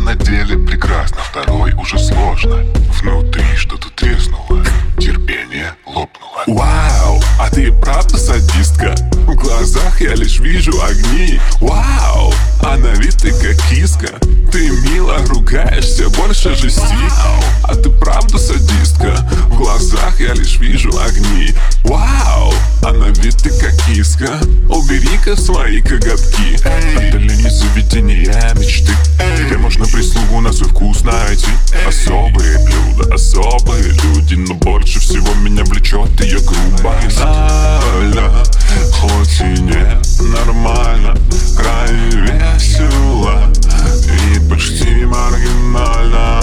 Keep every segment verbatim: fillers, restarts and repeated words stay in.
на деле прекрасно, второй уже сложно. Внутри что-то треснуло, терпение лопнуло. Вау, а ты правда садистка? В глазах я лишь вижу огни. Вау, а на вид ты как киска. Ты мило ругаешься, больше жести. А ты правда садистка? В глазах я лишь вижу огни. Вау, а на вид ты как киска. Убери-ка свои коготки. Это ли не заведение мечты, где можно прислугу на свой вкус найти? Особые блюда, особые люди, но больше всего меня влечет ее грубость. Нормально, Хоть и не нормально, крайне весело и почти маргинально.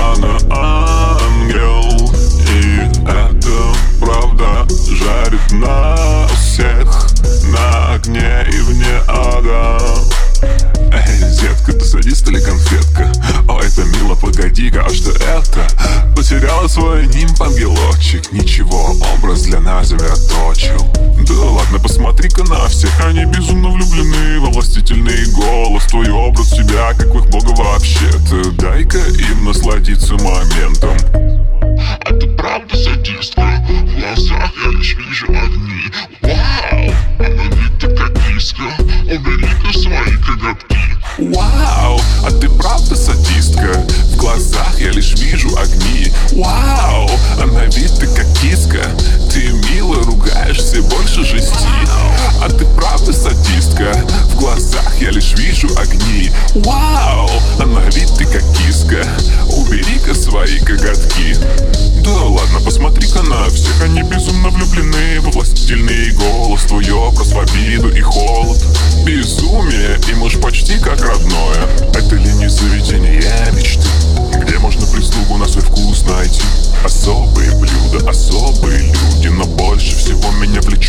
Она ангел, и это правда жарит нас всех на огне и вне ада. эй, детка, ты садист или конфетка? О, это мило, погоди-ка, а что это? Потеряла свой нимб, ангелочек. Ничего, образ для нас заточил. Да ладно, посмотри-ка на всех. Они безумно влюблены во властительный голос. Твой образ себя, как в их бога вообще-то. Дай-ка им насладиться моментом. А ты правда садистка? В глазах я лишь вижу огни. Вау, а на вид ты как киска. Убери-ка свои коготки. Вау, а ты правда садистка? В глазах я лишь вижу огни. Вау, а на вид ты как киска. Ты мило ругаешься, больше жести. А ты правда садистка? В глазах я лишь вижу огни. Вау, а на вид ты как киска. Убери-ка свои коготки. Да ладно, посмотри-ка на всех. Они безумно влюблены во властительный голос. Твой образ в обиду и холод. Безумие, им уж почти как родное. Это ли не заведение мечты, где можно прислугу на свой вкус найти? Особые блюда, особые люди, но больше всего меня влечет